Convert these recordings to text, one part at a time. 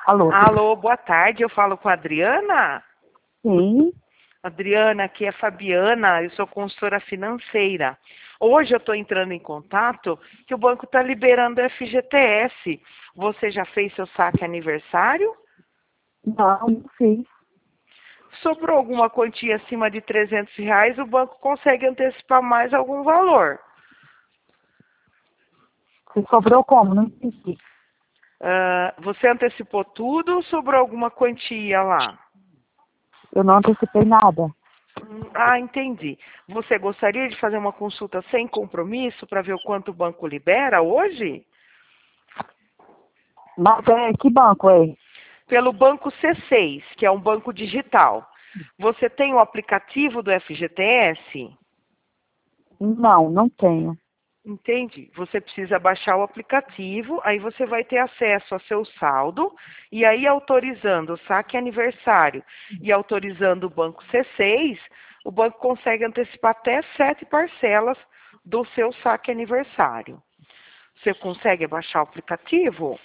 Alô? Alô, boa tarde, eu falo com a Adriana? Sim. Adriana, aqui é a Fabiana, eu sou consultora financeira. Hoje eu estou entrando em contato que o banco está liberando o FGTS. Você já fez seu saque aniversário? Não fiz. Sobrou alguma quantia acima de R$ 300, o banco consegue antecipar mais algum valor. Você sobrou como? Não entendi. Você antecipou tudo ou sobrou alguma quantia lá? Eu não antecipei nada. Entendi. Você gostaria de fazer uma consulta sem compromisso para ver o quanto o banco libera hoje? Mas que banco é? Pelo banco C6, que é um banco digital. Você tem o aplicativo do FGTS? Não tenho. Entende? Você precisa baixar o aplicativo, aí você vai ter acesso ao seu saldo, e aí autorizando o saque aniversário e autorizando o banco C6, o banco consegue antecipar até 7 parcelas do seu saque aniversário. Você consegue baixar o aplicativo?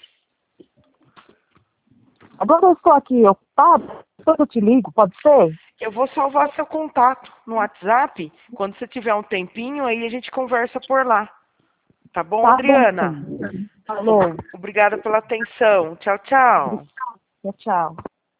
Agora eu estou aqui ocupada, depois eu te ligo, pode ser? Eu vou salvar seu contato no WhatsApp. Quando você tiver um tempinho, aí a gente conversa por lá. Tá bom, Tá bom, Adriana? sim. Falou. Obrigada pela atenção. Tchau, tchau. Tchau, tchau.